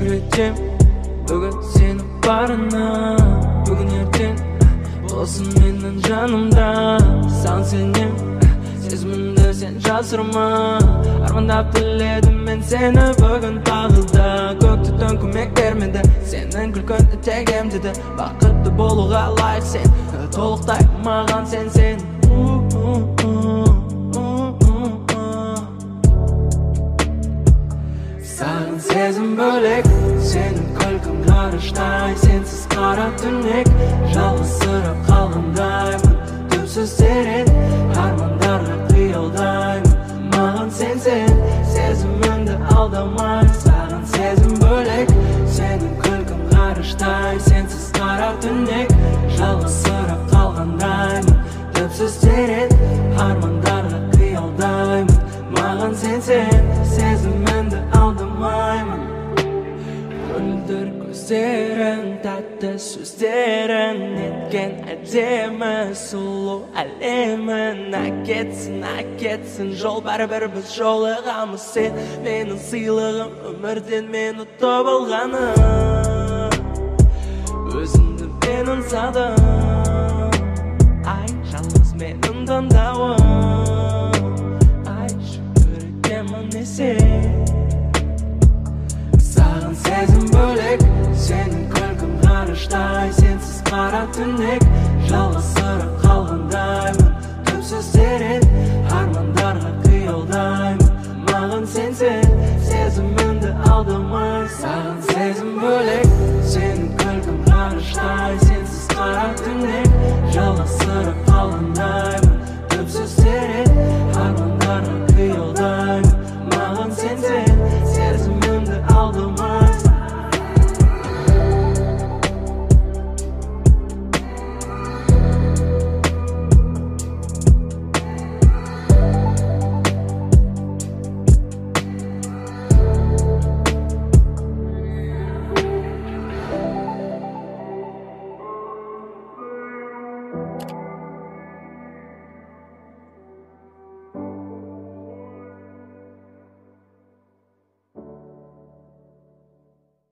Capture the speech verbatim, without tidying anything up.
шүкір етем бүгін сенің барына. Бүгін ертең болсын менің жанымда. Саған сенем, сезімімді сен жасырма. Армандап тіледім мен сені бүгін тағы да. Көк түтін көмек бермеді, сенің күлкің тек емдеді. Бақытты болуға лайық сен, толықтай маған сен сен. Саған сезім бөлек, сенің күлкің ғарыштай. Сенсіз қара түнек, жалғызсырап қалғандаймын. Түпсіз терең армандарға қиялдаймын. Маған сен сен, сезімімді алдамай. Саған сезім бөлек, сенің күлкің ғарыштай. Сенсіз қара түнек, жалғызсырап қалғандаймын. Түпсіз терең армандарға қиялдаймын. Маған сен сен, сезімімді алдамаймын. Мөлдір көздерің, тәтті сөздерің, неткен әдемі сұлу әлемін. Әкетсін, әкетсін жол, бәрібір біз жолығамыз. Сен менің сыйлығым, өмірден мен ұтып алғаным. Өзімді мен аңсадым, ай, жалғыз менің таңдауым. Ай, шүкір етемін сен. Саған сезім бөлек, сенің күлкің ғарыштай. Сенсіз қара түнек, жалғызсырап қалғандаймын. Түпсіз терең армандарға қиялдаймын. Маған сен сен, сезімімді алдамай. Саған сезім бөлек, сенің күлкің ғарыштай. Сенсіз қара түнек, жалғызсырап қалғандаймын. Түпсіз терең армандарға қиялдаймын. Маған сен сен, сезімімді алдамай.